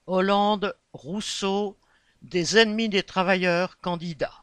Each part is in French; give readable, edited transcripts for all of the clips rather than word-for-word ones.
Hollande, Rousseau, des ennemis des travailleurs candidats.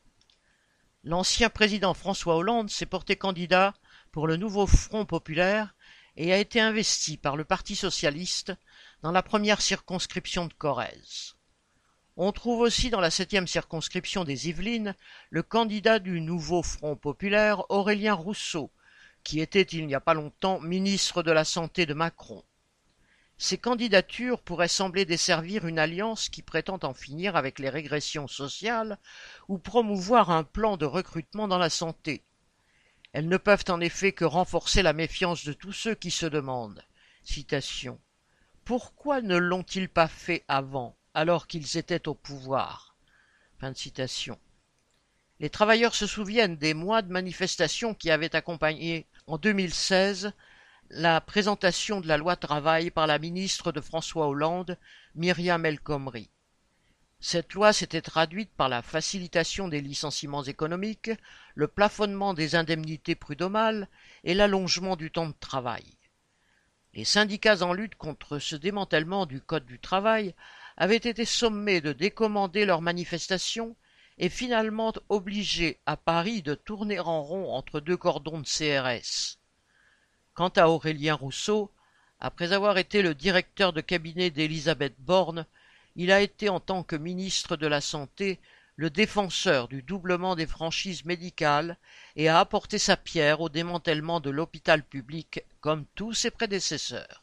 L'ancien président François Hollande s'est porté candidat pour le nouveau Front populaire et a été investi par le Parti socialiste dans la première circonscription de Corrèze. On trouve aussi dans la 7e circonscription des Yvelines le candidat du nouveau Front populaire Aurélien Rousseau, qui était il n'y a pas longtemps ministre de la Santé de Macron. Ces candidatures pourraient sembler desservir une alliance qui prétend en finir avec les régressions sociales ou promouvoir un plan de recrutement dans la santé. Elles ne peuvent en effet que renforcer la méfiance de tous ceux qui se demandent, citation, « Pourquoi ne l'ont-ils pas fait avant, alors qu'ils étaient au pouvoir ?» Fin de citation. Les travailleurs se souviennent des mois de manifestations qui avaient accompagné, en 2016, la présentation de la loi travail par la ministre de François Hollande, Myriam El Khomri. Cette loi s'était traduite par la facilitation des licenciements économiques, le plafonnement des indemnités prud'homales et l'allongement du temps de travail. Les syndicats en lutte contre ce démantèlement du Code du travail avaient été sommés de décommander leurs manifestations et finalement obligés à Paris de tourner en rond entre deux cordons de CRS. Quant à Aurélien Rousseau, après avoir été le directeur de cabinet d'Élisabeth Borne, il a été en tant que ministre de la Santé le défenseur du doublement des franchises médicales et a apporté sa pierre au démantèlement de l'hôpital public comme tous ses prédécesseurs.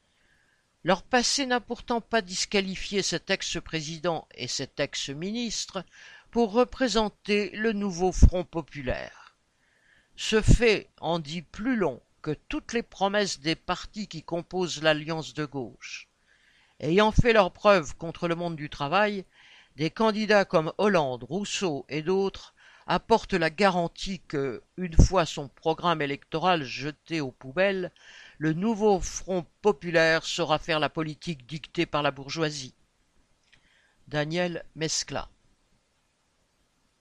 Leur passé n'a pourtant pas disqualifié cet ex-président et cet ex-ministre pour représenter le nouveau Front populaire. Ce fait en dit plus long que toutes les promesses des partis qui composent l'alliance de gauche. Ayant fait leurs preuves contre le monde du travail, des candidats comme Hollande, Rousseau et d'autres apportent la garantie que, une fois son programme électoral jeté aux poubelles, le nouveau Front populaire saura faire la politique dictée par la bourgeoisie. Daniel Mescla.